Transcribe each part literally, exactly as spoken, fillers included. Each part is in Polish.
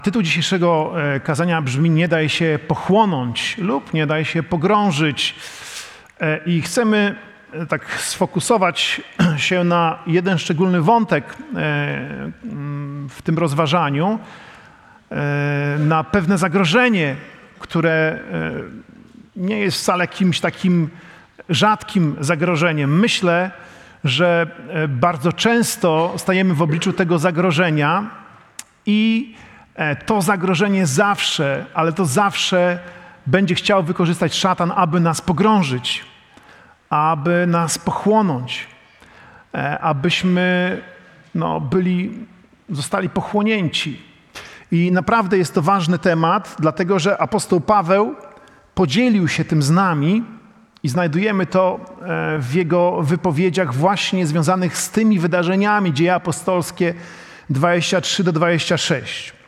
Tytuł dzisiejszego kazania brzmi: nie daj się pochłonąć lub nie daj się pogrążyć. I chcemy tak sfokusować się na jeden szczególny wątek w tym rozważaniu, na pewne zagrożenie, które nie jest wcale jakimś takim rzadkim zagrożeniem. Myślę, że bardzo często stajemy w obliczu tego zagrożenia i to zagrożenie zawsze, ale to zawsze będzie chciał wykorzystać szatan, aby nas pogrążyć, aby nas pochłonąć, abyśmy no, byli, zostali pochłonięci. I naprawdę jest to ważny temat, dlatego że apostoł Paweł podzielił się tym z nami i znajdujemy to w jego wypowiedziach właśnie związanych z tymi wydarzeniami. Dzieje apostolskie dwadzieścia trzy do dwudziestego szóstego.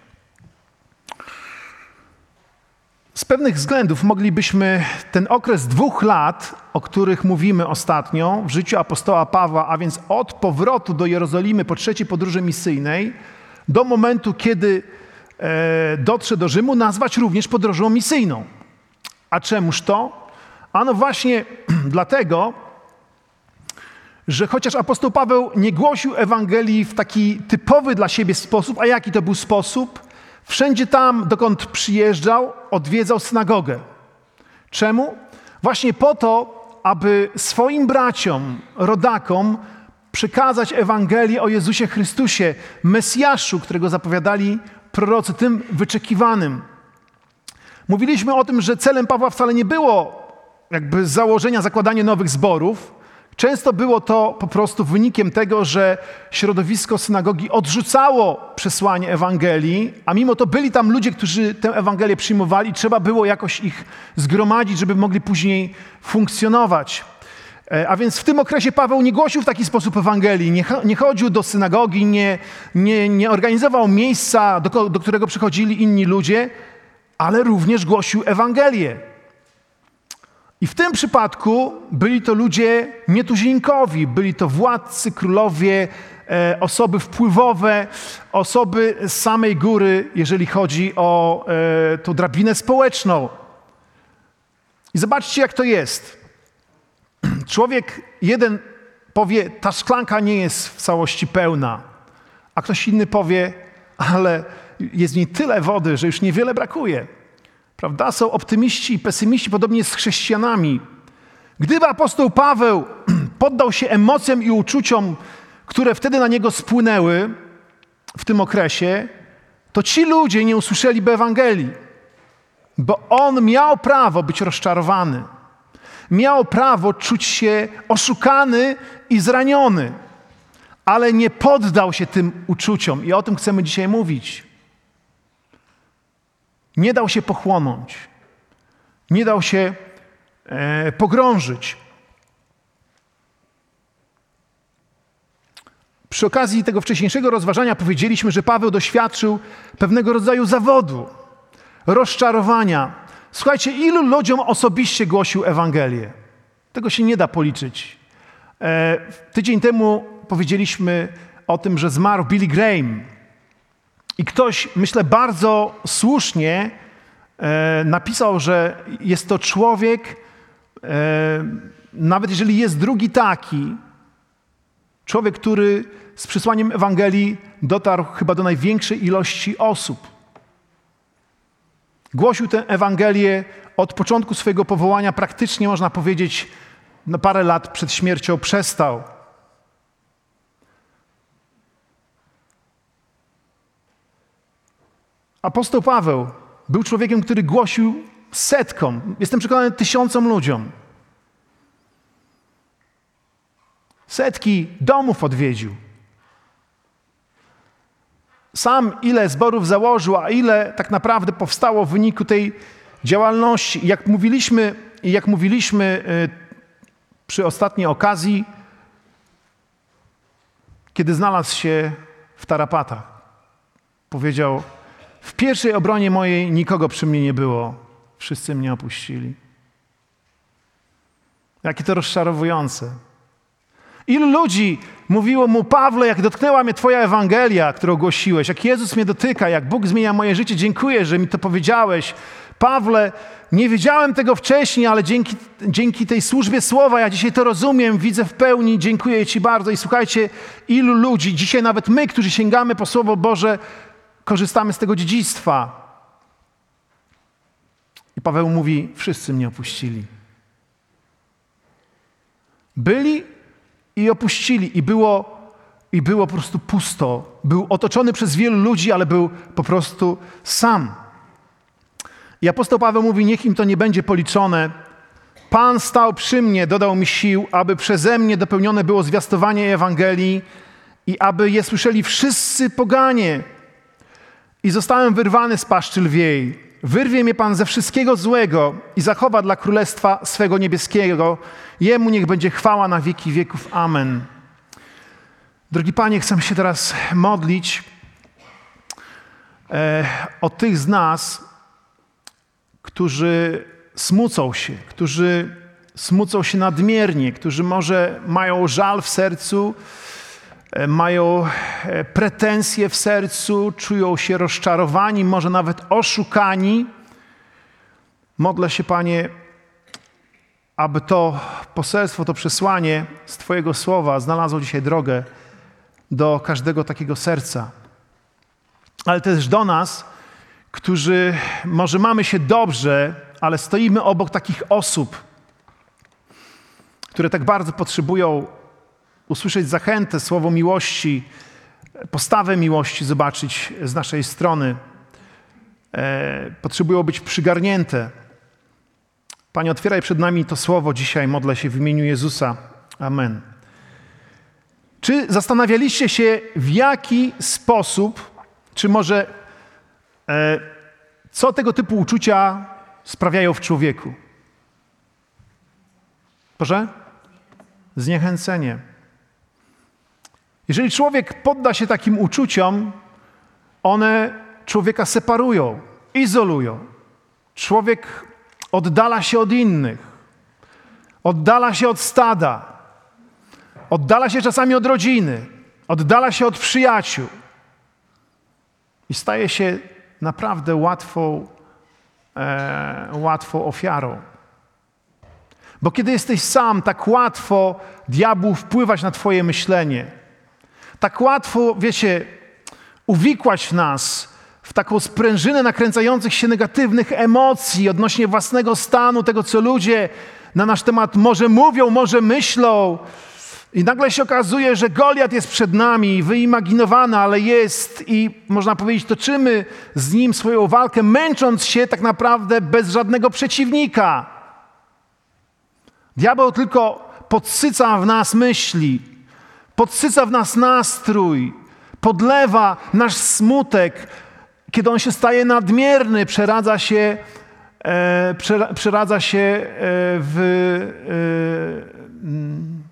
Z pewnych względów moglibyśmy ten okres dwóch lat, o których mówimy ostatnio w życiu apostoła Pawła, a więc od powrotu do Jerozolimy po trzeciej podróży misyjnej do momentu, kiedy e, dotrze do Rzymu, nazwać również podróżą misyjną. A czemuż to? Ano właśnie dlatego, że chociaż apostoł Paweł nie głosił Ewangelii w taki typowy dla siebie sposób, a jaki to był sposób? Wszędzie tam, dokąd przyjeżdżał, odwiedzał synagogę. Czemu? Właśnie po to, aby swoim braciom, rodakom przekazać Ewangelię o Jezusie Chrystusie, Mesjaszu, którego zapowiadali prorocy, tym wyczekiwanym. Mówiliśmy o tym, że celem Pawła wcale nie było jakby założenia, zakładanie nowych zborów. Często było to po prostu wynikiem tego, że środowisko synagogi odrzucało przesłanie Ewangelii, a mimo to byli tam ludzie, którzy tę Ewangelię przyjmowali i trzeba było jakoś ich zgromadzić, żeby mogli później funkcjonować. A więc w tym okresie Paweł nie głosił w taki sposób Ewangelii, nie, nie chodził do synagogi, nie, nie, nie organizował miejsca, do, do którego przychodzili inni ludzie, ale również głosił Ewangelię. I w tym przypadku byli to ludzie nietuzinkowi, byli to władcy, królowie, e, osoby wpływowe, osoby z samej góry, jeżeli chodzi o e, tą drabinę społeczną. I zobaczcie, jak to jest. Człowiek jeden powie, ta szklanka nie jest w całości pełna, a ktoś inny powie, ale jest w niej tyle wody, że już niewiele brakuje. Prawda? Są optymiści i pesymiści, podobnie jest z chrześcijanami. Gdyby apostoł Paweł poddał się emocjom i uczuciom, które wtedy na niego spłynęły w tym okresie, to ci ludzie nie usłyszeliby Ewangelii, bo on miał prawo być rozczarowany. Miał prawo czuć się oszukany i zraniony, ale nie poddał się tym uczuciom i o tym chcemy dzisiaj mówić. Nie dał się pochłonąć, nie dał się e, pogrążyć. Przy okazji tego wcześniejszego rozważania powiedzieliśmy, że Paweł doświadczył pewnego rodzaju zawodu, rozczarowania. Słuchajcie, ilu ludziom osobiście głosił Ewangelię? Tego się nie da policzyć. E, tydzień temu powiedzieliśmy o tym, że zmarł Billy Graham. I ktoś, myślę, bardzo słusznie e, napisał, że jest to człowiek, e, nawet jeżeli jest drugi taki, człowiek, który z przesłaniem Ewangelii dotarł chyba do największej ilości osób. Głosił tę Ewangelię od początku swojego powołania, praktycznie można powiedzieć, na parę lat przed śmiercią przestał. Apostoł Paweł był człowiekiem, który głosił setkom, jestem przekonany, tysiącom ludziom. Setki domów odwiedził. Sam ile zborów założył, a ile tak naprawdę powstało w wyniku tej działalności. I jak mówiliśmy, jak mówiliśmy przy ostatniej okazji, kiedy znalazł się w tarapatach, powiedział: w pierwszej obronie mojej nikogo przy mnie nie było. Wszyscy mnie opuścili. Jakie to rozczarowujące. Ilu ludzi mówiło mu: Pawle, jak dotknęła mnie Twoja Ewangelia, którą głosiłeś, jak Jezus mnie dotyka, jak Bóg zmienia moje życie, dziękuję, że mi to powiedziałeś. Pawle, nie wiedziałem tego wcześniej, ale dzięki, dzięki tej służbie słowa ja dzisiaj to rozumiem, widzę w pełni, dziękuję Ci bardzo. I słuchajcie, ilu ludzi, dzisiaj nawet my, którzy sięgamy po Słowo Boże, korzystamy z tego dziedzictwa. I Paweł mówi: wszyscy mnie opuścili. Byli i opuścili. I było, i było po prostu pusto. Był otoczony przez wielu ludzi, ale był po prostu sam. I apostoł Paweł mówi: niech im to nie będzie policzone. Pan stał przy mnie, dodał mi sił, aby przeze mnie dopełnione było zwiastowanie Ewangelii i aby je słyszeli wszyscy poganie. I zostałem wyrwany z paszczy lwiej. Wyrwie mnie Pan ze wszystkiego złego i zachowa dla królestwa swego niebieskiego. Jemu niech będzie chwała na wieki wieków. Amen. Drogi Panie, chcę się teraz modlić e, o tych z nas, którzy smucą się, którzy smucą się nadmiernie, którzy może mają żal w sercu, e, mają e, pretensje w sercu, czują się rozczarowani, może nawet oszukani. Modlę się, Panie, aby to poselstwo, to przesłanie z Twojego słowa znalazło dzisiaj drogę do każdego takiego serca. Ale też do nas, którzy może mamy się dobrze, ale stoimy obok takich osób, które tak bardzo potrzebują usłyszeć zachętę, słowo miłości, postawę miłości zobaczyć z naszej strony. E, potrzebują być przygarnięte. Panie, otwieraj przed nami to słowo dzisiaj, modlę się w imieniu Jezusa. Amen. Czy zastanawialiście się, w jaki sposób, czy może e, co tego typu uczucia sprawiają w człowieku? Proszę? Zniechęcenie. Jeżeli człowiek podda się takim uczuciom, one człowieka separują, izolują. Człowiek oddala się od innych, oddala się od stada, oddala się czasami od rodziny, oddala się od przyjaciół i staje się naprawdę łatwą, e, łatwą ofiarą. Bo kiedy jesteś sam, tak łatwo diabłu wpływać na twoje myślenie. Tak łatwo, wiecie, uwikłać nas w taką sprężynę nakręcających się negatywnych emocji odnośnie własnego stanu, tego, co ludzie na nasz temat może mówią, może myślą. I nagle się okazuje, że Goliat jest przed nami, wyimaginowany, ale jest i można powiedzieć, toczymy z nim swoją walkę, męcząc się tak naprawdę bez żadnego przeciwnika. Diabeł tylko podsyca w nas myśli, podsyca w nas nastrój, podlewa nasz smutek. Kiedy on się staje nadmierny, przeradza się, e, przera, przeradza się e, w, e,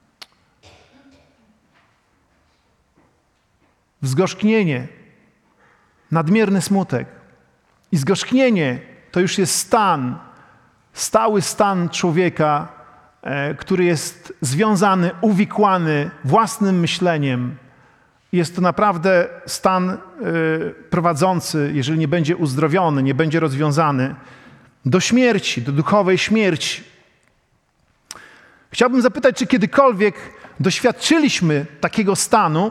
w zgorzknienie, nadmierny smutek. I zgorzknienie to już jest stan, stały stan człowieka, e, który jest związany, uwikłany własnym myśleniem. Jest to naprawdę stan y, prowadzący, jeżeli nie będzie uzdrowiony, nie będzie rozwiązany, do śmierci, do duchowej śmierci. Chciałbym zapytać, czy kiedykolwiek doświadczyliśmy takiego stanu,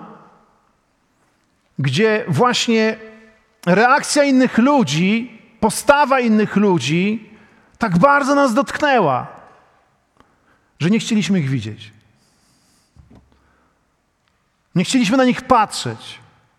gdzie właśnie reakcja innych ludzi, postawa innych ludzi tak bardzo nas dotknęła, że nie chcieliśmy ich widzieć. Nie chcieliśmy na nich patrzeć.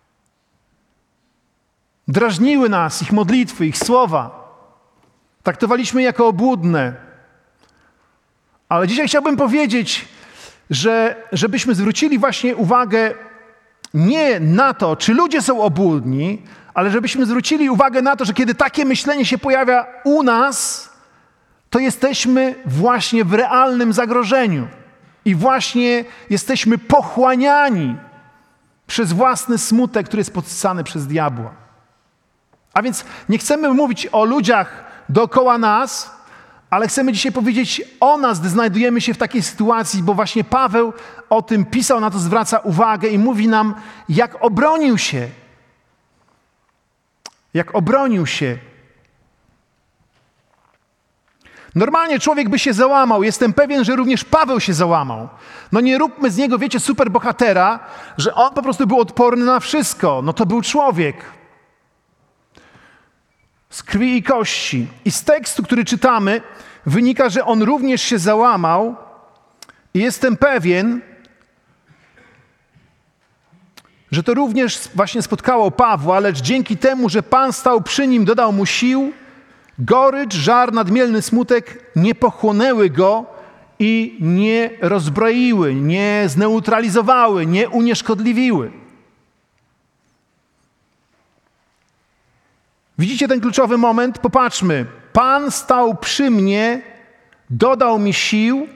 Drażniły nas ich modlitwy, ich słowa. Traktowaliśmy je jako obłudne. Ale dzisiaj chciałbym powiedzieć, że żebyśmy zwrócili właśnie uwagę nie na to, czy ludzie są obłudni, ale żebyśmy zwrócili uwagę na to, że kiedy takie myślenie się pojawia u nas, to jesteśmy właśnie w realnym zagrożeniu. I właśnie jesteśmy pochłaniani przez własny smutek, który jest podsycany przez diabła. A więc nie chcemy mówić o ludziach dookoła nas, Ale chcemy dzisiaj powiedzieć o nas, gdy znajdujemy się w takiej sytuacji, bo właśnie Paweł o tym pisał, na to zwraca uwagę i mówi nam, jak obronił się. Jak obronił się. Normalnie człowiek by się załamał. Jestem pewien, że również Paweł się załamał. No nie róbmy z niego, wiecie, superbohatera, że on po prostu był odporny na wszystko. No to był człowiek. Z krwi i kości. I z tekstu, który czytamy, wynika, że on również się załamał. I jestem pewien, że to również właśnie spotkało Pawła, lecz dzięki temu, że Pan stał przy nim, dodał mu sił, gorycz, żar, nadmielny smutek nie pochłonęły go i nie rozbroiły, nie zneutralizowały, nie unieszkodliwiły. Widzicie ten kluczowy moment? Popatrzmy. Pan stał przy mnie, dodał mi sił.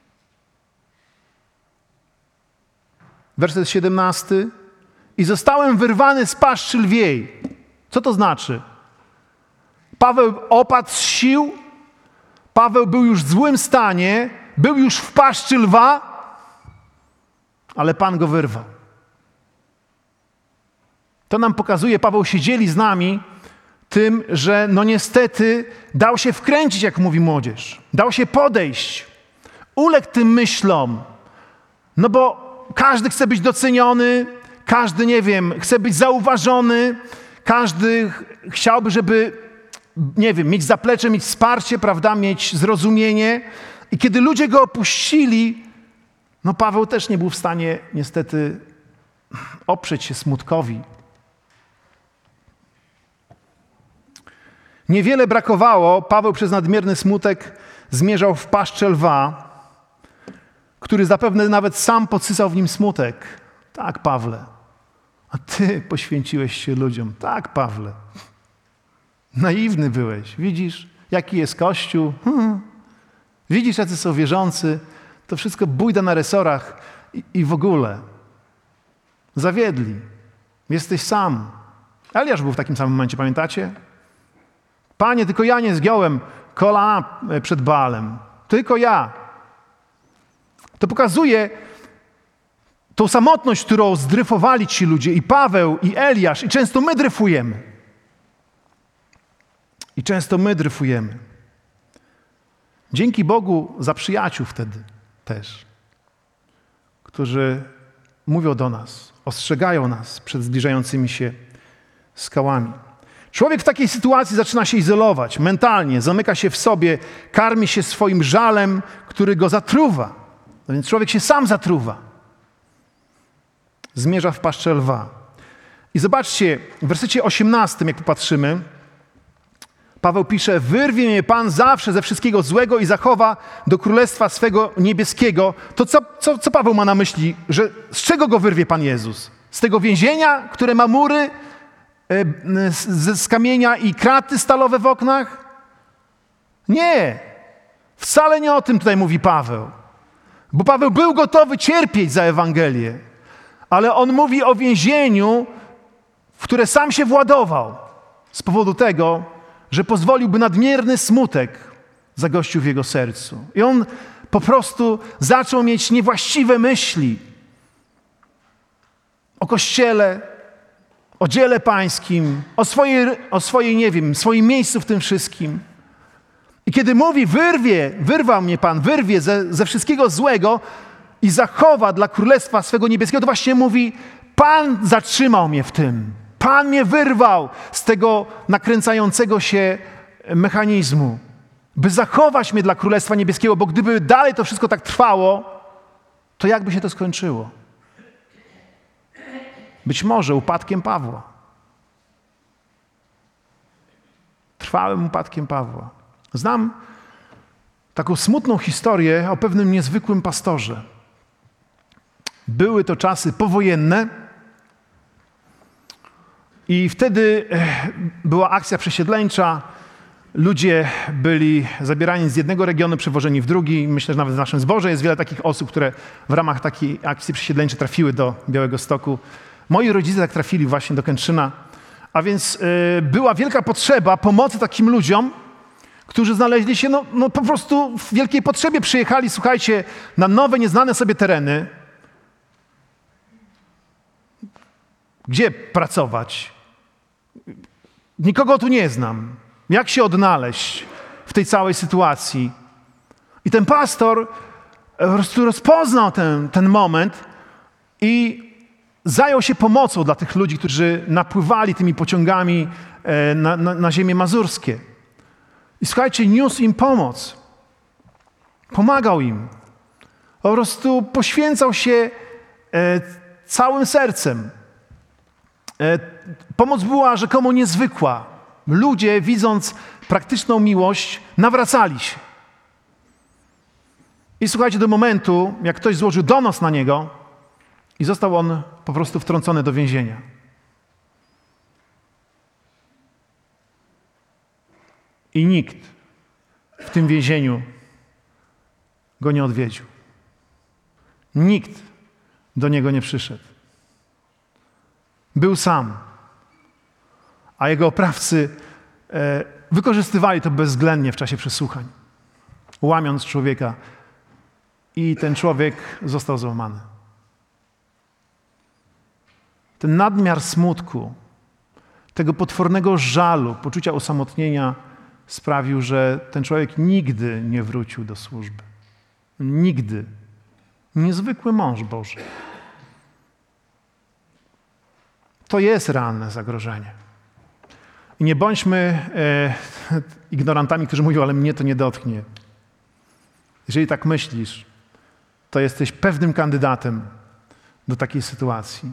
Werset siedemnasty. I zostałem wyrwany z paszczy lwiej. Co to znaczy? Paweł opadł z sił, Paweł był już w złym stanie, był już w paszczy lwa, ale Pan go wyrwał. To nam pokazuje, Paweł się dzieli z nami tym, że no niestety dał się wkręcić, jak mówi młodzież. Dał się podejść. Uległ tym myślom. No bo każdy chce być doceniony, każdy, nie wiem, chce być zauważony, każdy ch- chciałby, żeby, nie wiem, mieć zaplecze, mieć wsparcie, prawda, mieć zrozumienie. I kiedy ludzie go opuścili, no Paweł też nie był w stanie niestety oprzeć się smutkowi. Niewiele brakowało, Paweł przez nadmierny smutek zmierzał w paszczę lwa, który zapewne nawet sam podsysał w nim smutek. Tak, Pawle. A ty poświęciłeś się ludziom. Tak, Pawle. Naiwny byłeś. Widzisz, jaki jest Kościół? Hmm. Widzisz, jacy są wierzący? To wszystko bójda na resorach i, i w ogóle. Zawiedli. Jesteś sam. Eliasz był w takim samym momencie, pamiętacie? Panie, tylko ja nie zgiąłem kolana przed Baalem. Tylko ja. To pokazuje tą samotność, którą zdryfowali ci ludzie, i Paweł, i Eliasz, i często my dryfujemy. I często my dryfujemy. Dzięki Bogu za przyjaciół wtedy też, którzy mówią do nas, ostrzegają nas przed zbliżającymi się skałami. Człowiek w takiej sytuacji zaczyna się izolować mentalnie, zamyka się w sobie, karmi się swoim żalem, który go zatruwa. No więc człowiek się sam zatruwa. Zmierza w paszczę lwa. I zobaczcie, w wersecie osiemnastym, jak popatrzymy, Paweł pisze: wyrwie mnie Pan zawsze ze wszystkiego złego i zachowa do królestwa swego niebieskiego. To co, co, co Paweł ma na myśli? Że z czego go wyrwie Pan Jezus? Z tego więzienia, które ma mury z, z kamienia i kraty stalowe w oknach? Nie. Wcale nie o tym tutaj mówi Paweł. Bo Paweł był gotowy cierpieć za Ewangelię. Ale on mówi o więzieniu, w które sam się władował z powodu tego, że pozwoliłby nadmierny smutek zagościł w jego sercu. I on po prostu zaczął mieć niewłaściwe myśli o Kościele, o dziele pańskim, o swojej, o swojej, nie wiem, swoim miejscu w tym wszystkim. I kiedy mówi: wyrwie, wyrwał mnie Pan, wyrwie ze, ze wszystkiego złego i zachowa dla królestwa swego niebieskiego, to właśnie mówi: Pan zatrzymał mnie w tym. Pan mnie wyrwał z tego nakręcającego się mechanizmu, by zachować mnie dla Królestwa Niebieskiego, bo gdyby dalej to wszystko tak trwało, to jakby się to skończyło? Być może upadkiem Pawła. Trwałym upadkiem Pawła. Znam taką smutną historię o pewnym niezwykłym pastorze. Były to czasy powojenne, i wtedy była akcja przesiedleńcza. Ludzie byli zabierani z jednego regionu, przewożeni w drugi. Myślę, że nawet w naszym zborze jest wiele takich osób, które w ramach takiej akcji przesiedleńczej trafiły do Białegostoku. Moi rodzice tak trafili właśnie do Kętrzyna. A więc y, była wielka potrzeba pomocy takim ludziom, którzy znaleźli się no, no po prostu w wielkiej potrzebie. Przyjechali, słuchajcie, na nowe, nieznane sobie tereny. Gdzie pracować? Nikogo tu nie znam. Jak się odnaleźć w tej całej sytuacji? I ten pastor po prostu rozpoznał ten, ten moment i zajął się pomocą dla tych ludzi, którzy napływali tymi pociągami na, na, na ziemię mazurskie. I słuchajcie, niósł im pomoc. Pomagał im. Po prostu poświęcał się e, całym sercem. E, pomoc była rzekomo niezwykła. Ludzie, widząc praktyczną miłość, nawracali się. I słuchajcie, do momentu, jak ktoś złożył donos na niego i został on po prostu wtrącony do więzienia. I nikt w tym więzieniu go nie odwiedził. Nikt do niego nie przyszedł. Był sam, a jego oprawcy e, wykorzystywali to bezwzględnie w czasie przesłuchań, łamiąc człowieka, i ten człowiek został złamany. Ten nadmiar smutku, tego potwornego żalu, poczucia osamotnienia sprawił, że ten człowiek nigdy nie wrócił do służby. Nigdy. Niezwykły mąż Boży. To jest realne zagrożenie. I nie bądźmy e, ignorantami, którzy mówią, ale mnie to nie dotknie. Jeżeli tak myślisz, to jesteś pewnym kandydatem do takiej sytuacji.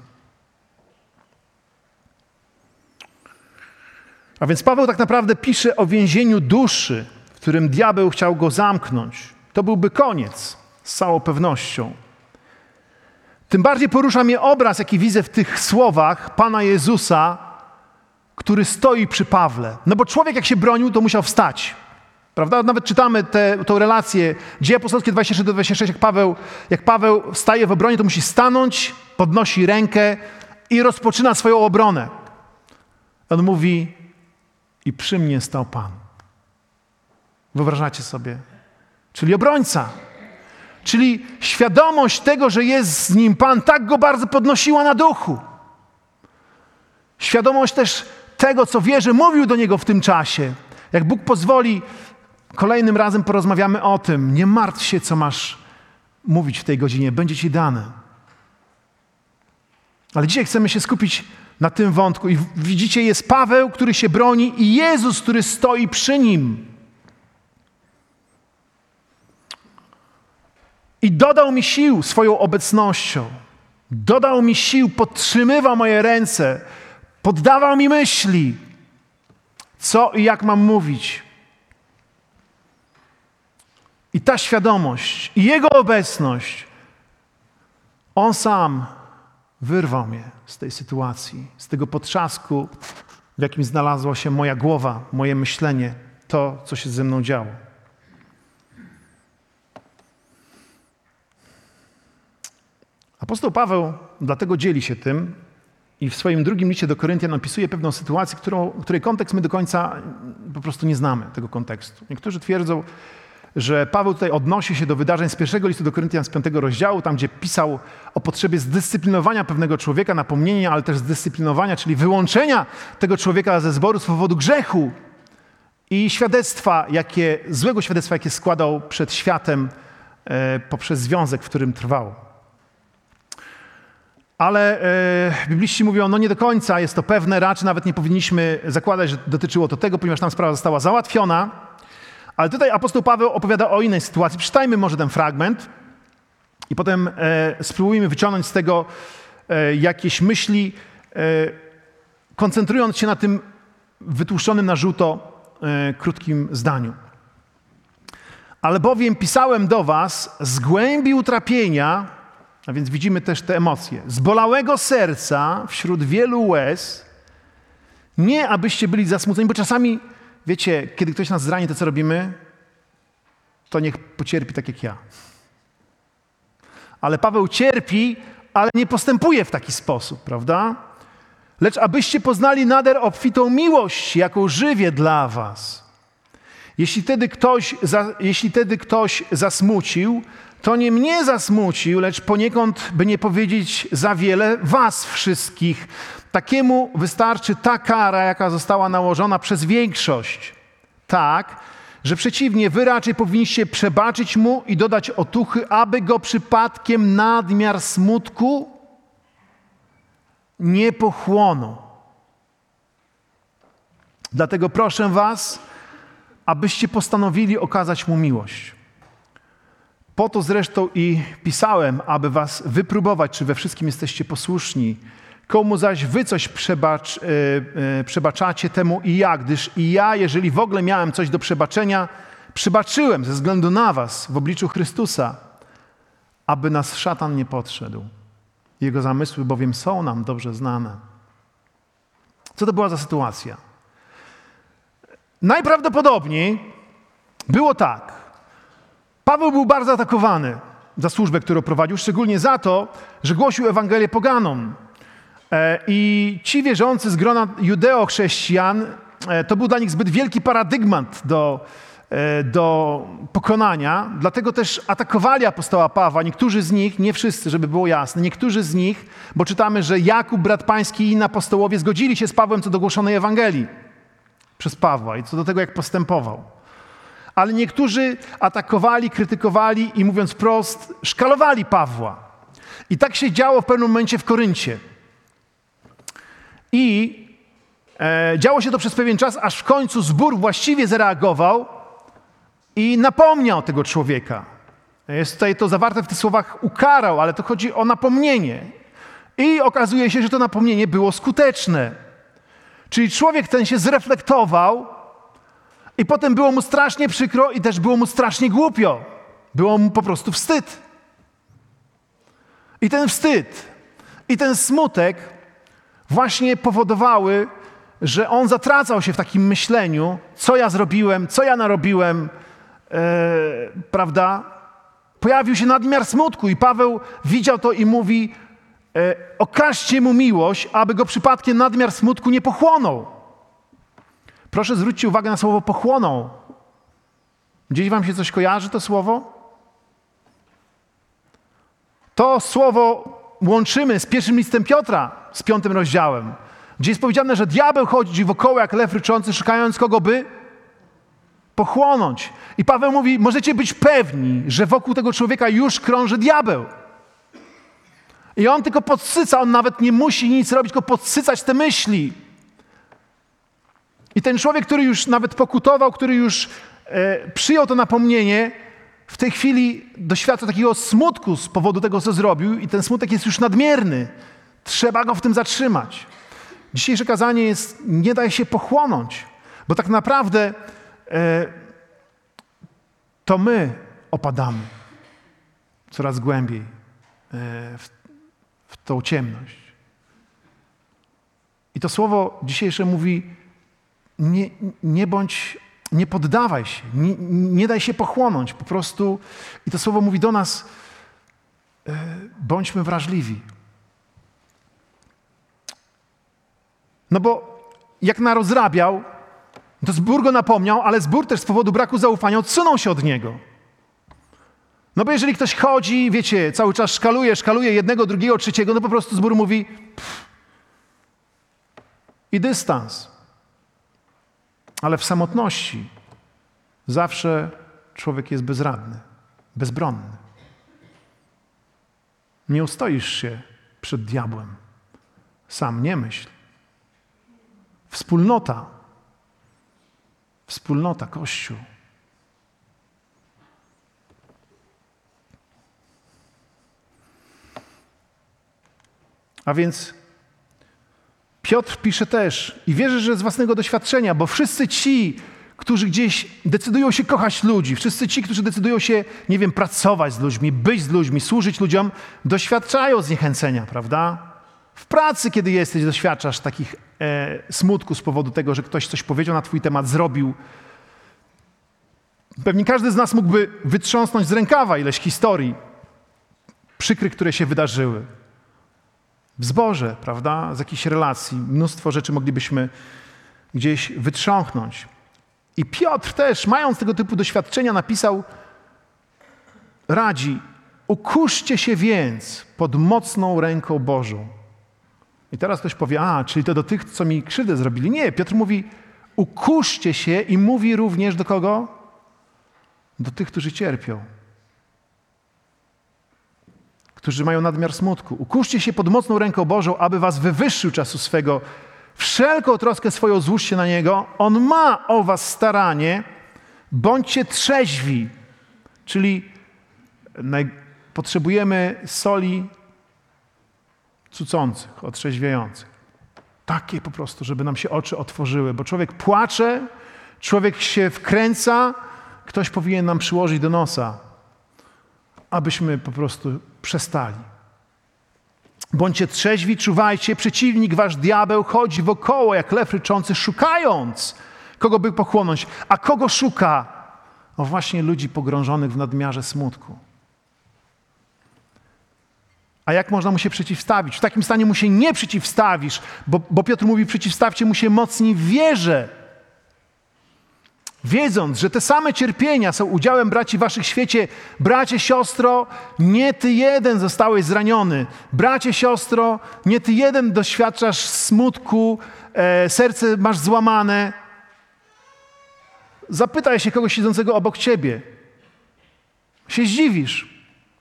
A więc Paweł tak naprawdę pisze o więzieniu duszy, w którym diabeł chciał go zamknąć. To byłby koniec, z całą pewnością. Tym bardziej porusza mnie obraz, jaki widzę w tych słowach Pana Jezusa, który stoi przy Pawle. No bo człowiek jak się bronił, to musiał wstać. Prawda? Nawet czytamy tę relację, Dzieje Apostolskie dwadzieścia trzy do dwudziestego szóstego, jak Paweł, jak Paweł staje w obronie, to musi stanąć, podnosi rękę i rozpoczyna swoją obronę. On mówi, i przy mnie stał Pan. Wyobrażacie sobie? Czyli obrońca. Czyli świadomość tego, że jest z nim Pan, tak go bardzo podnosiła na duchu. Świadomość też tego, co wie, że mówił do niego w tym czasie. Jak Bóg pozwoli, kolejnym razem porozmawiamy o tym. Nie martw się, co masz mówić w tej godzinie. Będzie ci dane. Ale dzisiaj chcemy się skupić na tym wątku. I widzicie, jest Paweł, który się broni, i Jezus, który stoi przy nim. I dodał mi sił swoją obecnością. Dodał mi sił, podtrzymywał moje ręce, poddawał mi myśli, co i jak mam mówić. I ta świadomość, i Jego obecność, On sam wyrwał mnie z tej sytuacji, z tego potrzasku, w jakim znalazła się moja głowa, moje myślenie, to, co się ze mną działo. Apostoł Paweł dlatego dzieli się tym i w swoim drugim liście do Koryntian opisuje pewną sytuację, którą, której kontekst my do końca po prostu nie znamy, tego kontekstu. Niektórzy twierdzą, że Paweł tutaj odnosi się do wydarzeń z pierwszego listu do Koryntian z piątego rozdziału, tam gdzie pisał o potrzebie zdyscyplinowania pewnego człowieka, napomnienia, ale też zdyscyplinowania, czyli wyłączenia tego człowieka ze zboru z powodu grzechu i świadectwa, jakie, złego świadectwa, jakie składał przed światem e, poprzez związek, w którym trwał. Ale e, bibliści mówią, no nie do końca jest to pewne, raczej nawet nie powinniśmy zakładać, że dotyczyło to tego, ponieważ tam sprawa została załatwiona. Ale tutaj apostoł Paweł opowiada o innej sytuacji. Przeczytajmy może ten fragment i potem e, spróbujmy wyciągnąć z tego e, jakieś myśli, e, koncentrując się na tym wytłuszczonym na żółto e, krótkim zdaniu. Albowiem pisałem do was z głębi utrapienia, a więc widzimy też te emocje, z bolałego serca wśród wielu łez, nie abyście byli zasmuceni, bo czasami, wiecie, kiedy ktoś nas zrani, to co robimy? To niech pocierpi tak jak ja. Ale Paweł cierpi, ale nie postępuje w taki sposób, prawda? Lecz abyście poznali nader obfitą miłość, jaką żywię dla was. Jeśli tedy ktoś, za, jeśli tedy ktoś zasmucił, to nie mnie zasmucił, lecz poniekąd, by nie powiedzieć za wiele, was wszystkich. Takiemu wystarczy ta kara, jaka została nałożona przez większość. Tak, że przeciwnie, wy raczej powinniście przebaczyć mu i dodać otuchy, aby go przypadkiem nadmiar smutku nie pochłonął. Dlatego proszę was, abyście postanowili okazać mu miłość. Po to zresztą i pisałem, aby was wypróbować, czy we wszystkim jesteście posłuszni. Komu zaś wy coś przebacz, yy, yy, przebaczacie, temu i ja, gdyż i ja, jeżeli w ogóle miałem coś do przebaczenia, przebaczyłem ze względu na was w obliczu Chrystusa, aby nas szatan nie podszedł. Jego zamysły bowiem są nam dobrze znane. Co to była za sytuacja? Najprawdopodobniej było tak. Paweł był bardzo atakowany za służbę, którą prowadził, szczególnie za to, że głosił Ewangelię poganom. I ci wierzący z grona judeo-chrześcijan, to był dla nich zbyt wielki paradygmat do, do pokonania, dlatego też atakowali apostoła Pawła. Niektórzy z nich, nie wszyscy, żeby było jasne, niektórzy z nich, bo czytamy, że Jakub, brat pański i inni apostołowie zgodzili się z Pawłem co do głoszonej Ewangelii przez Pawła i co do tego, jak postępował. Ale niektórzy atakowali, krytykowali i mówiąc wprost, szkalowali Pawła. I tak się działo w pewnym momencie w Koryncie. I e, działo się to przez pewien czas, aż w końcu zbór właściwie zareagował i napomniał tego człowieka. Jest tutaj to zawarte w tych słowach ukarał, ale to chodzi o napomnienie. I okazuje się, że to napomnienie było skuteczne. Czyli człowiek ten się zreflektował i potem było mu strasznie przykro i też było mu strasznie głupio. Było mu po prostu wstyd. I ten wstyd i ten smutek właśnie powodowały, że on zatracał się w takim myśleniu, co ja zrobiłem, co ja narobiłem, e, prawda? Pojawił się nadmiar smutku i Paweł widział to i mówi, e, okażcie mu miłość, aby go przypadkiem nadmiar smutku nie pochłonął. Proszę zwróćcie uwagę na słowo pochłonął. Gdzieś wam się coś kojarzy to słowo? To słowo łączymy z pierwszym listem Piotra, z piątym rozdziałem, gdzie jest powiedziane, że diabeł chodzi wokoło jak lew ryczący, szukając kogo by pochłonąć. I Paweł mówi, możecie być pewni, że wokół tego człowieka już krąży diabeł. I on tylko podsyca, on nawet nie musi nic robić, tylko podsycać te myśli. I ten człowiek, który już nawet pokutował, który już e, przyjął to napomnienie, w tej chwili doświadcza takiego smutku z powodu tego, co zrobił i ten smutek jest już nadmierny. Trzeba go w tym zatrzymać. Dzisiejsze kazanie jest, nie daj się pochłonąć, bo tak naprawdę e, to my opadamy coraz głębiej e, w, w tą ciemność. I to słowo dzisiejsze mówi, nie, nie bądź, nie poddawaj się, nie, nie daj się pochłonąć, po prostu. I to słowo mówi do nas, e, bądźmy wrażliwi. No bo jak narozrabiał, to zbór go napomniał, ale zbór też z powodu braku zaufania odsunął się od niego. No bo jeżeli ktoś chodzi, wiecie, cały czas szkaluje, szkaluje jednego, drugiego, trzeciego, no po prostu zbór mówi pff, i dystans. Ale w samotności zawsze człowiek jest bezradny, bezbronny. Nie ustoisz się przed diabłem. Sam nie myśl. Wspólnota. Wspólnota, Kościół. A więc Piotr pisze też i wierzę, że z własnego doświadczenia, bo wszyscy ci, którzy gdzieś decydują się kochać ludzi, wszyscy ci, którzy decydują się, nie wiem, pracować z ludźmi, być z ludźmi, służyć ludziom, doświadczają zniechęcenia, prawda? W pracy, kiedy jesteś, doświadczasz takich e, smutku z powodu tego, że ktoś coś powiedział na twój temat, zrobił. Pewnie każdy z nas mógłby wytrząsnąć z rękawa ileś historii przykrych, które się wydarzyły. W zborze, prawda, z jakichś relacji, mnóstwo rzeczy moglibyśmy gdzieś wytrząchnąć. I Piotr też, mając tego typu doświadczenia, napisał, radzi, ukuszcie się więc pod mocną ręką Bożą. I teraz ktoś powie, a, czyli to do tych, co mi krzywdę zrobili. Nie, Piotr mówi, ukuszcie się i mówi również do kogo? Do tych, którzy cierpią. Którzy mają nadmiar smutku. Ukuszcie się pod mocną ręką Bożą, aby was wywyższył czasu swego. Wszelką troskę swoją złóżcie na Niego. On ma o was staranie. Bądźcie trzeźwi. Czyli naj... potrzebujemy soli cucących, otrzeźwiających. Takie po prostu, żeby nam się oczy otworzyły. Bo człowiek płacze, człowiek się wkręca, ktoś powinien nam przyłożyć do nosa, abyśmy po prostu przestali. Bądźcie trzeźwi, czuwajcie, przeciwnik wasz diabeł chodzi wokoło jak lew ryczący, szukając, kogo by pochłonąć. A kogo szuka? O właśnie ludzi pogrążonych w nadmiarze smutku. A jak można mu się przeciwstawić? W takim stanie mu się nie przeciwstawisz, bo, bo Piotr mówi, przeciwstawcie mu się mocni w wierze. Wiedząc, że te same cierpienia są udziałem braci waszych w świecie. Bracie, siostro, nie ty jeden zostałeś zraniony. Bracie, siostro, nie ty jeden doświadczasz smutku, e, serce masz złamane. Zapytaj się kogoś siedzącego obok ciebie. Się zdziwisz.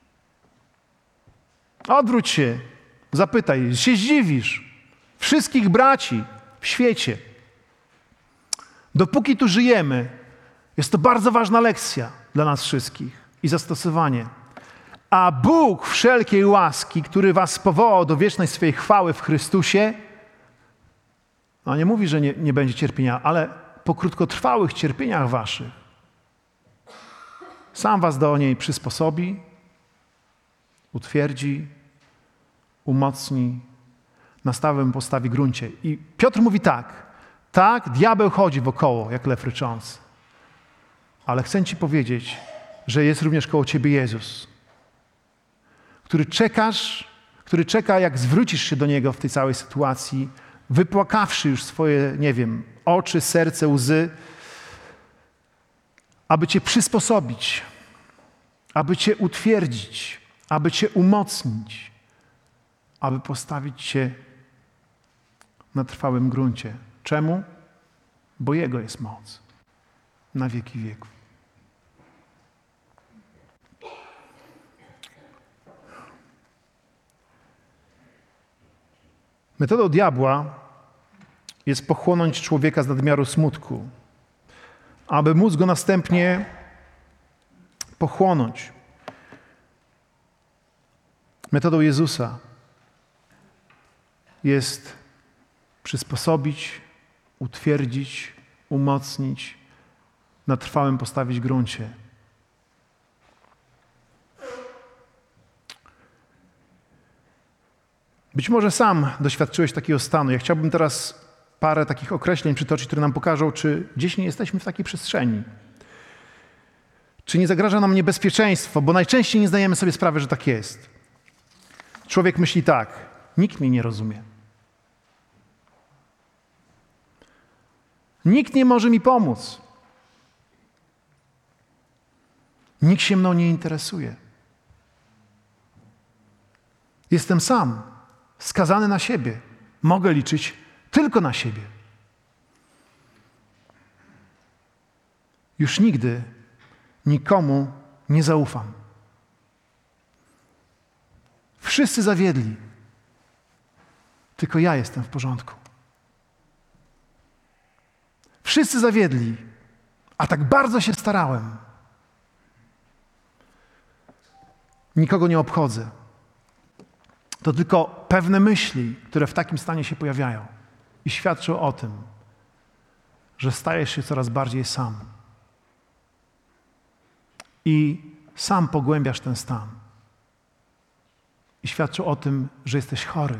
Odwróć się, zapytaj, się zdziwisz. Wszystkich braci w świecie. Dopóki tu żyjemy, jest to bardzo ważna lekcja dla nas wszystkich i zastosowanie. A Bóg wszelkiej łaski, który was powołał do wiecznej swojej chwały w Chrystusie, no nie mówi, że nie, nie będzie cierpienia, ale po krótkotrwałych cierpieniach waszych sam was do niej przysposobi, utwierdzi, umocni, na stałym postawi gruncie. I Piotr mówi tak, tak, diabeł chodzi wokoło, jak lew ryczący, ale chcę ci powiedzieć, że jest również koło ciebie Jezus, który czekasz, który czeka, jak zwrócisz się do Niego w tej całej sytuacji, wypłakawszy już swoje, nie wiem, oczy, serce, łzy, aby cię przysposobić, aby cię utwierdzić, aby cię umocnić, aby postawić cię na trwałym gruncie. Czemu? Bo Jego jest moc na wieki wieków. Metodą diabła jest pochłonąć człowieka z nadmiaru smutku, aby móc go następnie pochłonąć. Metodą Jezusa jest przysposobić, utwierdzić, umocnić, na trwałym postawić gruncie. Być może sam doświadczyłeś takiego stanu. Ja chciałbym teraz parę takich określeń przytoczyć, które nam pokażą, czy gdzieś nie jesteśmy w takiej przestrzeni. Czy nie zagraża nam niebezpieczeństwo, bo najczęściej nie zdajemy sobie sprawy, że tak jest. Człowiek myśli tak, nikt mnie nie rozumie. Nikt nie może mi pomóc. Nikt się mną nie interesuje. Jestem sam, skazany na siebie. Mogę liczyć tylko na siebie. Już nigdy nikomu nie zaufam. Wszyscy zawiedli. Tylko ja jestem w porządku. Wszyscy zawiedli, a tak bardzo się starałem. Nikogo nie obchodzę. To tylko pewne myśli, które w takim stanie się pojawiają i świadczą o tym, że stajesz się coraz bardziej sam. I sam pogłębiasz ten stan. I świadczą o tym, że jesteś chory.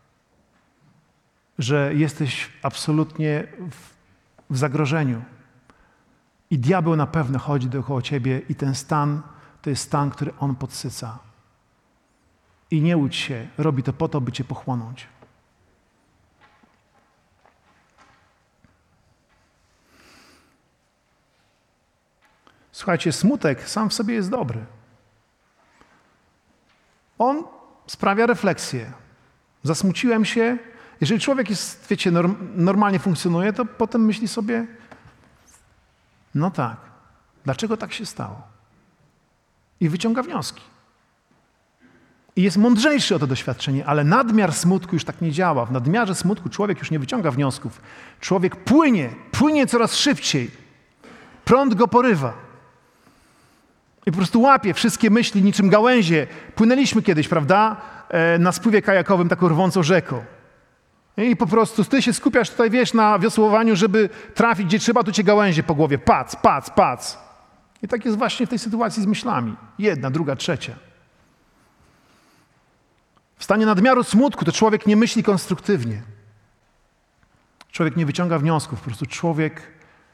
Że jesteś absolutnie w, w zagrożeniu. I diabeł na pewno chodzi dookoła ciebie i ten stan to jest stan, który on podsyca. I nie łudź się, robi to po to, by cię pochłonąć. Słuchajcie, smutek sam w sobie jest dobry. On sprawia refleksję. Zasmuciłem się. Jeżeli człowiek jest, wiecie, norm, normalnie funkcjonuje, to potem myśli sobie, no tak, dlaczego tak się stało? I wyciąga wnioski. I jest mądrzejszy o to doświadczenie, ale nadmiar smutku już tak nie działa. W nadmiarze smutku człowiek już nie wyciąga wniosków. Człowiek płynie, płynie coraz szybciej. Prąd go porywa. I po prostu łapie wszystkie myśli niczym gałęzie. Płynęliśmy kiedyś, prawda, na spływie kajakowym taką rwącą rzeką. I po prostu ty się skupiasz tutaj, wiesz, na wiosłowaniu, żeby trafić gdzie trzeba, to cię gałęzie po głowie. Pac, pac, pac. I tak jest właśnie w tej sytuacji z myślami. Jedna, druga, trzecia. W stanie nadmiaru smutku to człowiek nie myśli konstruktywnie. Człowiek nie wyciąga wniosków. Po prostu człowiek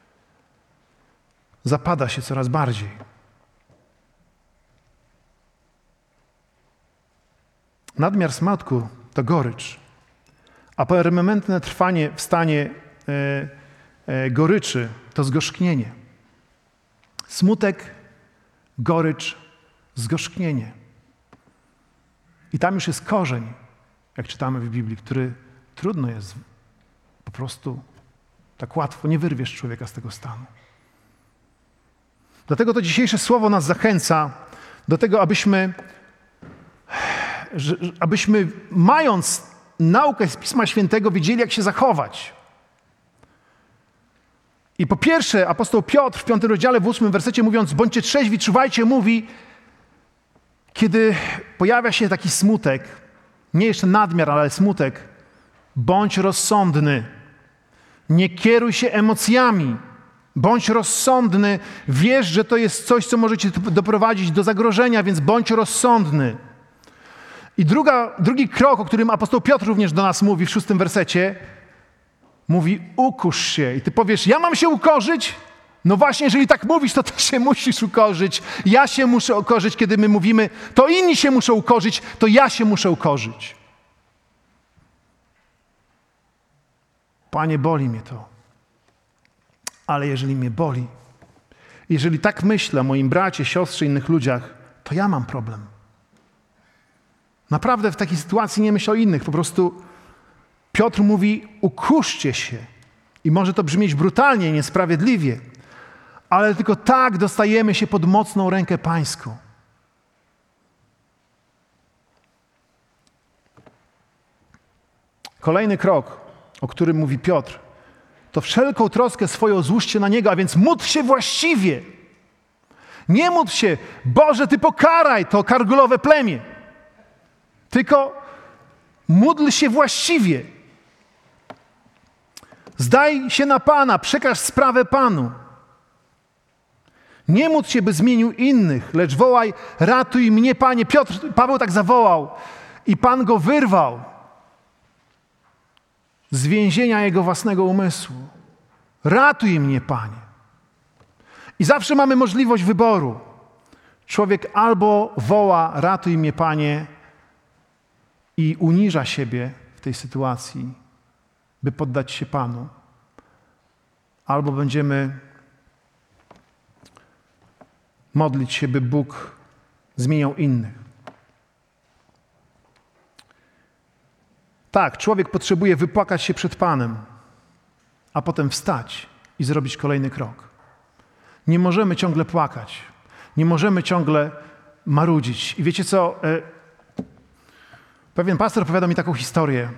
zapada się coraz bardziej. Nadmiar smutku to gorycz, a permanentne trwanie w stanie e, e, goryczy to zgorzknienie. Smutek, gorycz, zgorzknienie. I tam już jest korzeń, jak czytamy w Biblii, który trudno jest po prostu tak łatwo, nie wyrwiesz człowieka z tego stanu. Dlatego to dzisiejsze słowo nas zachęca do tego, abyśmy, że, abyśmy mając naukę z Pisma Świętego, wiedzieli, jak się zachować. I po pierwsze, apostoł Piotr w piątym rozdziale, w ósmym wersecie, mówiąc, bądźcie trzeźwi, czuwajcie, mówi, kiedy pojawia się taki smutek, nie jeszcze nadmiar, ale smutek, bądź rozsądny. Nie kieruj się emocjami. Bądź rozsądny. Wiesz, że to jest coś, co może cię doprowadzić do zagrożenia, więc bądź rozsądny. I druga, drugi krok, o którym apostoł Piotr również do nas mówi w szóstym wersecie, mówi ukurz się. I ty powiesz, ja mam się ukorzyć? No właśnie, jeżeli tak mówisz, to ty się musisz ukorzyć. Ja się muszę ukorzyć, kiedy my mówimy, to inni się muszą ukorzyć, to ja się muszę ukorzyć. Panie, boli mnie to. Ale jeżeli mnie boli, jeżeli tak myślę o moim bracie, siostrze, innych ludziach, to ja mam problem. Naprawdę w takiej sytuacji nie myślę o innych. Po prostu Piotr mówi, ukurzcie się. I może to brzmieć brutalnie, niesprawiedliwie, ale tylko tak dostajemy się pod mocną rękę Pańską. Kolejny krok, o którym mówi Piotr, to wszelką troskę swoją złóżcie na Niego, a więc módl się właściwie. Nie módl się, Boże, Ty pokaraj to kargulowe plemię. Tylko módl się właściwie. Zdaj się na Pana, przekaż sprawę Panu. Nie módl się, by zmienił innych, lecz wołaj, ratuj mnie, Panie. Piotr, Paweł tak zawołał i Pan go wyrwał z więzienia jego własnego umysłu. Ratuj mnie, Panie. I zawsze mamy możliwość wyboru. Człowiek albo woła, ratuj mnie, Panie, i uniża siebie w tej sytuacji, by poddać się Panu. Albo będziemy modlić się, by Bóg zmieniał innych. Tak, człowiek potrzebuje wypłakać się przed Panem, a potem wstać i zrobić kolejny krok. Nie możemy ciągle płakać. Nie możemy ciągle marudzić. I wiecie co? Pewien pastor opowiada mi taką historię.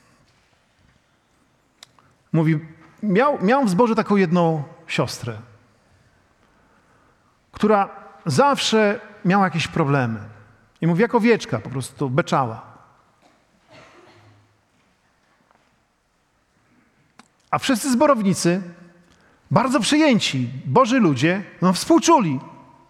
Mówi, miał, miał w zborze taką jedną siostrę, która zawsze miała jakieś problemy. I mówi, jak owieczka, po prostu beczała. A wszyscy zborownicy, bardzo przyjęci, Boży ludzie, no współczuli.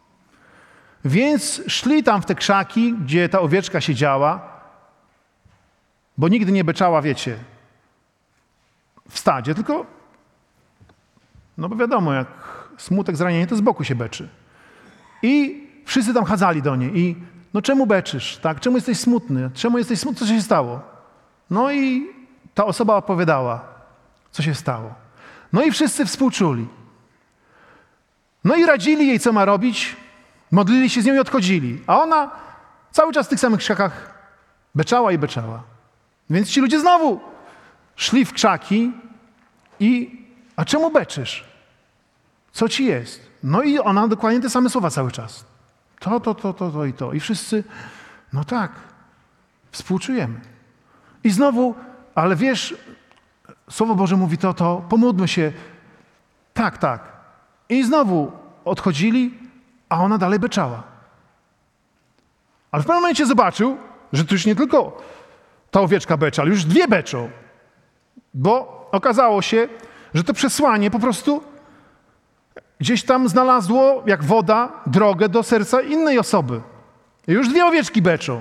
Więc szli tam w te krzaki, gdzie ta owieczka siedziała, bo nigdy nie beczała, wiecie, w stadzie, tylko, no bo wiadomo, jak smutek, zranienie, to z boku się beczy. I wszyscy tam chadzali do niej i no czemu beczysz, tak? Czemu jesteś smutny? Czemu jesteś smutny? Co się stało? No i ta osoba opowiadała, co się stało. No i wszyscy współczuli. No i radzili jej, co ma robić, modlili się z nią i odchodzili. A ona cały czas w tych samych krzakach beczała i beczała. Więc ci ludzie znowu szli w krzaki i a czemu beczysz? Co ci jest? No i ona dokładnie te same słowa cały czas. To, to, to, to, to i to. I wszyscy, no tak, współczujemy. I znowu, ale wiesz, Słowo Boże mówi to, to, pomódlmy się. Tak, tak. I znowu odchodzili, a ona dalej beczała. Ale w pewnym momencie zobaczył, że to już nie tylko ta owieczka becza, ale już dwie beczą. Bo okazało się, że to przesłanie po prostu gdzieś tam znalazło, jak woda, drogę do serca innej osoby. I już dwie owieczki beczą.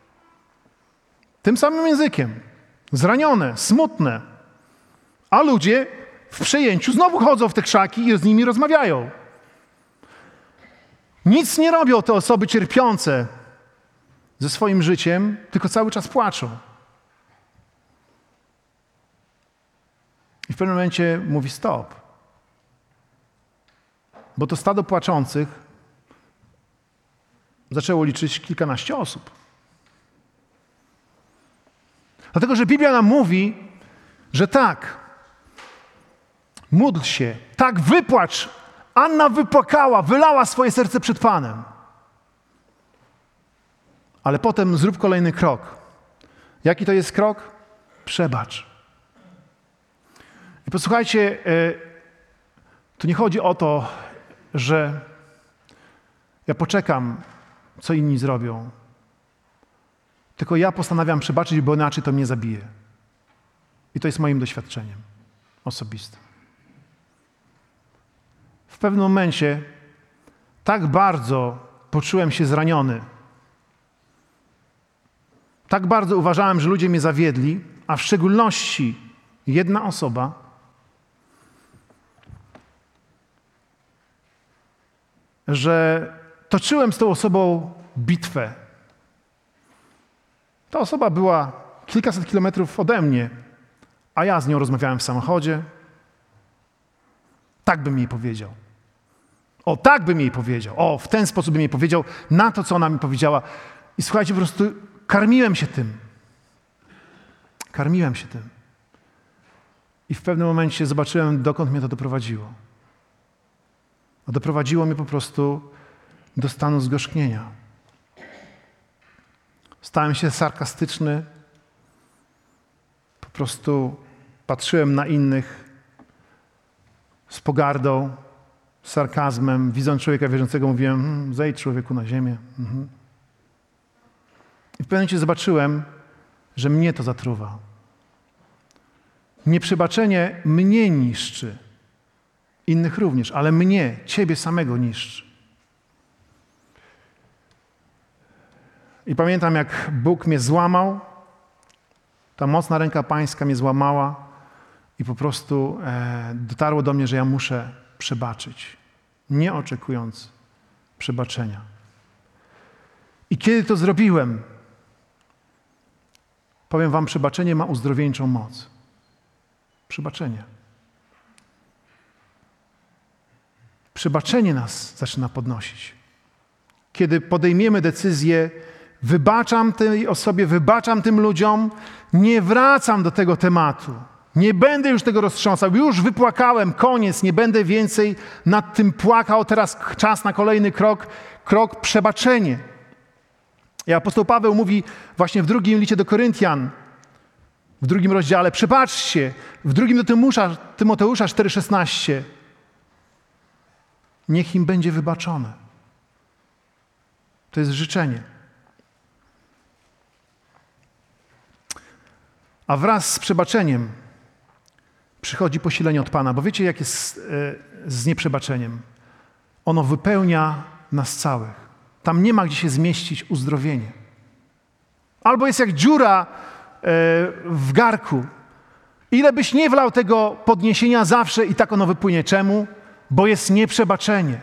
Tym samym językiem. Zranione, smutne. A ludzie w przejęciu znowu chodzą w te krzaki i z nimi rozmawiają. Nic nie robią te osoby cierpiące ze swoim życiem, tylko cały czas płaczą. I w pewnym momencie mówi stop. Bo to stado płaczących zaczęło liczyć kilkanaście osób. Dlatego, że Biblia nam mówi, że tak, módl się, tak wypłacz. Anna wypłakała, wylała swoje serce przed Panem. Ale potem zrób kolejny krok. Jaki to jest krok? Przebacz. I posłuchajcie, tu nie chodzi o to, że ja poczekam, co inni zrobią. Tylko ja postanawiam przebaczyć, bo inaczej to mnie zabije. I to jest moim doświadczeniem osobistym. W pewnym momencie tak bardzo poczułem się zraniony. Tak bardzo uważałem, że ludzie mnie zawiedli, a w szczególności jedna osoba, że toczyłem z tą osobą bitwę. Ta osoba była kilkaset kilometrów ode mnie, a ja z nią rozmawiałem w samochodzie. Tak bym jej powiedział. O, tak bym jej powiedział. O, w ten sposób bym jej powiedział na to, co ona mi powiedziała. I słuchajcie, po prostu karmiłem się tym. Karmiłem się tym. I w pewnym momencie zobaczyłem, dokąd mnie to doprowadziło. A doprowadziło mnie po prostu do stanu zgorzknienia. Stałem się sarkastyczny. Po prostu patrzyłem na innych z pogardą, z sarkazmem. Widząc człowieka wierzącego, mówiłem, hm, zejdź człowieku na ziemię. Mhm. I w pewnym momencie zobaczyłem, że mnie to zatruwa. Nieprzebaczenie mnie niszczy. Innych również, ale mnie, ciebie samego niszczy. I pamiętam, jak Bóg mnie złamał, ta mocna ręka Pańska mnie złamała i po prostu e, dotarło do mnie, że ja muszę przebaczyć, nie oczekując przebaczenia. I kiedy to zrobiłem, powiem wam, przebaczenie ma uzdrowieńczą moc. Przebaczenie. Przebaczenie nas zaczyna podnosić. Kiedy podejmiemy decyzję, wybaczam tej osobie, wybaczam tym ludziom, nie wracam do tego tematu. Nie będę już tego roztrząsał. Już wypłakałem, koniec, nie będę więcej nad tym płakał. Teraz czas na kolejny krok, krok przebaczenie. I apostoł Paweł mówi właśnie w drugim liście do Koryntian, w drugim rozdziale, przebaczcie, w drugim do Tymoteusza, Tymoteusza cztery szesnaście. Niech im będzie wybaczone. To jest życzenie. A wraz z przebaczeniem przychodzi posilenie od Pana. Bo wiecie, jak jest z nieprzebaczeniem? Ono wypełnia nas całych. Tam nie ma gdzie się zmieścić uzdrowienie. Albo jest jak dziura w garku. Ile byś nie wlał tego podniesienia, zawsze i tak ono wypłynie. Czemu? Bo jest nieprzebaczenie.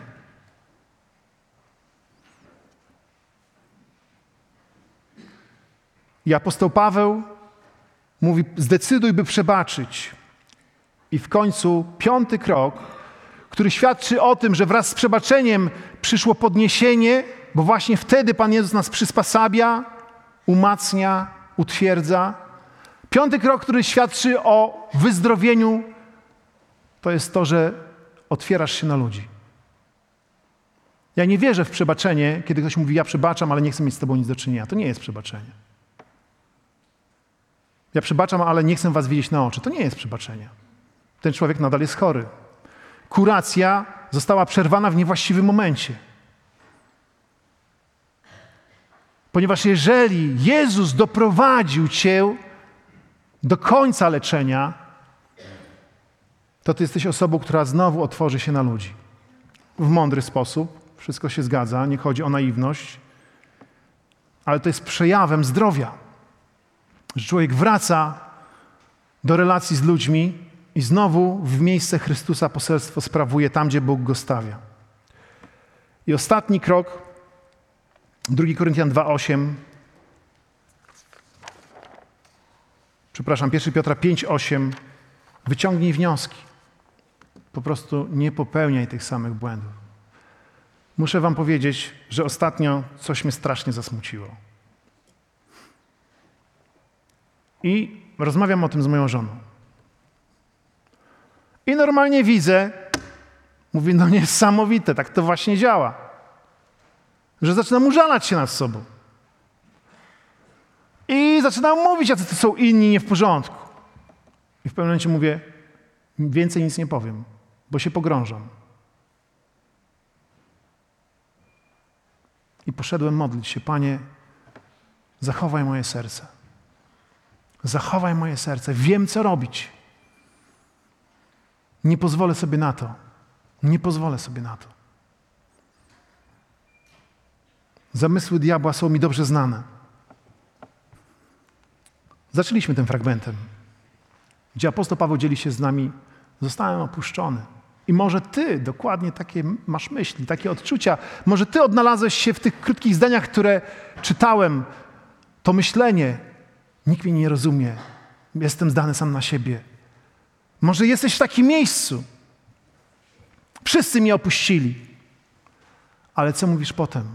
I apostoł Paweł mówi, zdecyduj, by przebaczyć. I w końcu piąty krok, który świadczy o tym, że wraz z przebaczeniem przyszło podniesienie, bo właśnie wtedy Pan Jezus nas przysposabia, umacnia, utwierdza. Piąty krok, który świadczy o wyzdrowieniu, to jest to, że otwierasz się na ludzi. Ja nie wierzę w przebaczenie, kiedy ktoś mówi, ja przebaczam, ale nie chcę mieć z tobą nic do czynienia. To nie jest przebaczenie. Ja przebaczam, ale nie chcę was widzieć na oczy. To nie jest przebaczenie. Ten człowiek nadal jest chory. Kuracja została przerwana w niewłaściwym momencie. Ponieważ jeżeli Jezus doprowadził cię do końca leczenia, to ty jesteś osobą, która znowu otworzy się na ludzi. W mądry sposób. Wszystko się zgadza. Nie chodzi o naiwność. Ale to jest przejawem zdrowia. Że człowiek wraca do relacji z ludźmi i znowu w miejsce Chrystusa poselstwo sprawuje tam, gdzie Bóg go stawia. I ostatni krok, drugi Koryntian dwa osiem. Przepraszam, pierwszy Piotra pięć osiem. Wyciągnij wnioski. Po prostu nie popełniaj tych samych błędów. Muszę wam powiedzieć, że ostatnio coś mnie strasznie zasmuciło. I rozmawiam o tym z moją żoną. I normalnie widzę, mówię, no niesamowite, tak to właśnie działa. Że zaczynam użalać się nad sobą. I zaczynam mówić, jacy to są inni nie w porządku. I w pewnym momencie mówię, więcej nic nie powiem, bo się pogrążam. I poszedłem modlić się, Panie, zachowaj moje serce. Zachowaj moje serce. Wiem, co robić. Nie pozwolę sobie na to. Nie pozwolę sobie na to. Zamysły diabła są mi dobrze znane. Zaczęliśmy tym fragmentem, gdzie apostoł Paweł dzieli się z nami, zostałem opuszczony. I może ty dokładnie takie masz myśli, takie odczucia. Może ty odnalazłeś się w tych krótkich zdaniach, które czytałem. To myślenie. Nikt mnie nie rozumie. Jestem zdany sam na siebie. Może jesteś w takim miejscu. Wszyscy mnie opuścili. Ale co mówisz potem?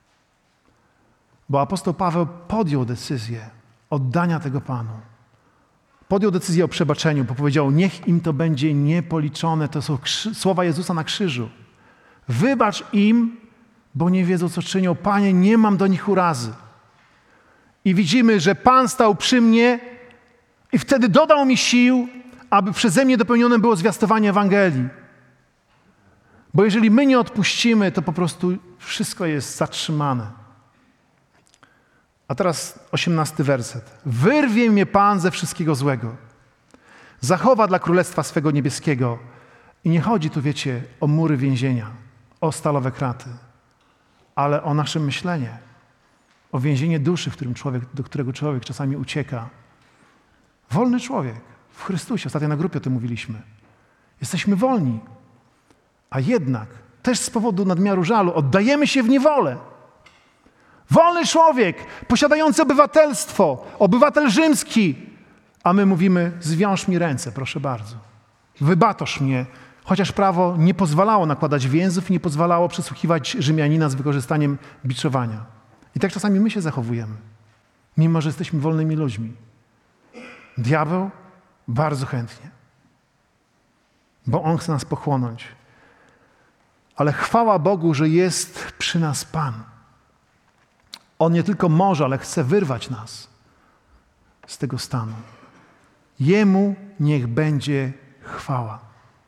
Bo apostoł Paweł podjął decyzję oddania tego Panu. Podjął decyzję o przebaczeniu, bo powiedział, niech im to będzie niepoliczone. To są krzy- słowa Jezusa na krzyżu. Wybacz im, bo nie wiedzą, co czynią. Panie, nie mam do nich urazy. I widzimy, że Pan stał przy mnie i wtedy dodał mi sił, aby przeze mnie dopełnione było zwiastowanie Ewangelii. Bo jeżeli my nie odpuścimy, to po prostu wszystko jest zatrzymane. A teraz osiemnasty werset. Wyrwie mnie Pan ze wszystkiego złego. Zachowa dla Królestwa swego niebieskiego. I nie chodzi tu, wiecie, o mury więzienia, o stalowe kraty, ale o nasze myślenie, o więzienie duszy, w którym człowiek, do którego człowiek czasami ucieka. Wolny człowiek w Chrystusie. Ostatnio na grupie o tym mówiliśmy. Jesteśmy wolni, a jednak też z powodu nadmiaru żalu oddajemy się w niewolę. Wolny człowiek, posiadający obywatelstwo, obywatel rzymski, a my mówimy, zwiąż mi ręce, proszę bardzo. Wybatosz mnie, chociaż prawo nie pozwalało nakładać więzów i nie pozwalało przesłuchiwać Rzymianina z wykorzystaniem biczowania. I tak czasami my się zachowujemy, mimo że jesteśmy wolnymi ludźmi. Diabeł bardzo chętnie, bo on chce nas pochłonąć. Ale chwała Bogu, że jest przy nas Pan. On nie tylko może, ale chce wyrwać nas z tego stanu. Jemu niech będzie chwała.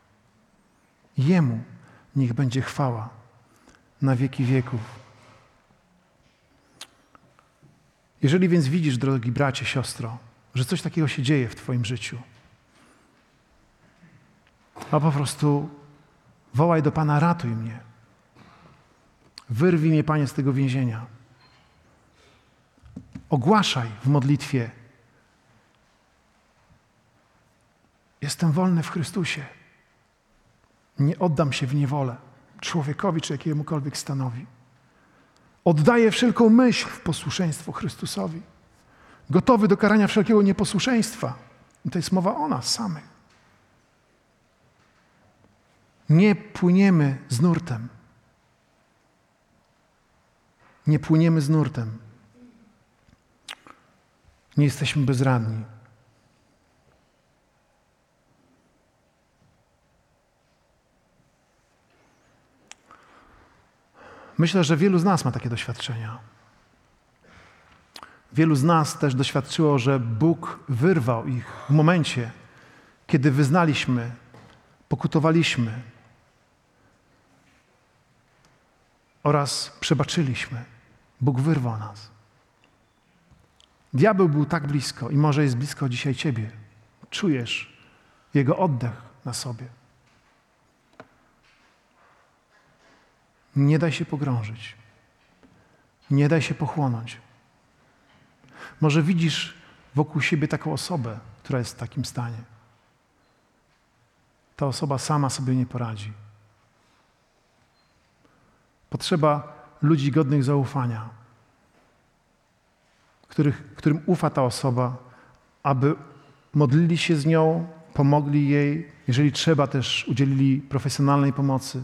Jemu niech będzie chwała na wieki wieków. Jeżeli więc widzisz, drogi bracie, siostro, że coś takiego się dzieje w twoim życiu, a po prostu wołaj do Pana, ratuj mnie. Wyrwij mnie, Panie, z tego więzienia. Ogłaszaj w modlitwie. Jestem wolny w Chrystusie. Nie oddam się w niewolę człowiekowi czy jakiemukolwiek stanowi. Oddaję wszelką myśl w posłuszeństwo Chrystusowi. Gotowy do karania wszelkiego nieposłuszeństwa. I to jest mowa o nas samych. Nie płyniemy z nurtem. Nie płyniemy z nurtem. Nie jesteśmy bezradni. Myślę, że wielu z nas ma takie doświadczenia. Wielu z nas też doświadczyło, że Bóg wyrwał ich w momencie, kiedy wyznaliśmy, pokutowaliśmy oraz przebaczyliśmy. Bóg wyrwał nas. Diabeł był tak blisko i może jest blisko dzisiaj ciebie. Czujesz jego oddech na sobie. Nie daj się pogrążyć. Nie daj się pochłonąć. Może widzisz wokół siebie taką osobę, która jest w takim stanie. Ta osoba sama sobie nie poradzi. Potrzeba ludzi godnych zaufania, których, którym ufa ta osoba, aby modlili się z nią, pomogli jej, jeżeli trzeba też udzielili profesjonalnej pomocy.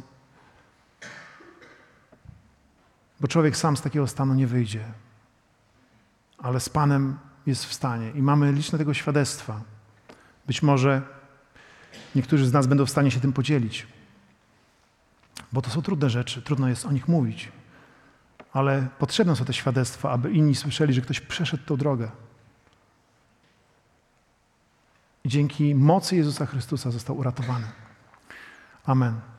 Bo człowiek sam z takiego stanu nie wyjdzie, ale z Panem jest w stanie i mamy liczne tego świadectwa. Być może niektórzy z nas będą w stanie się tym podzielić, bo to są trudne rzeczy, trudno jest o nich mówić, ale potrzebne są te świadectwa, aby inni słyszeli, że ktoś przeszedł tą drogę. I dzięki mocy Jezusa Chrystusa został uratowany. Amen.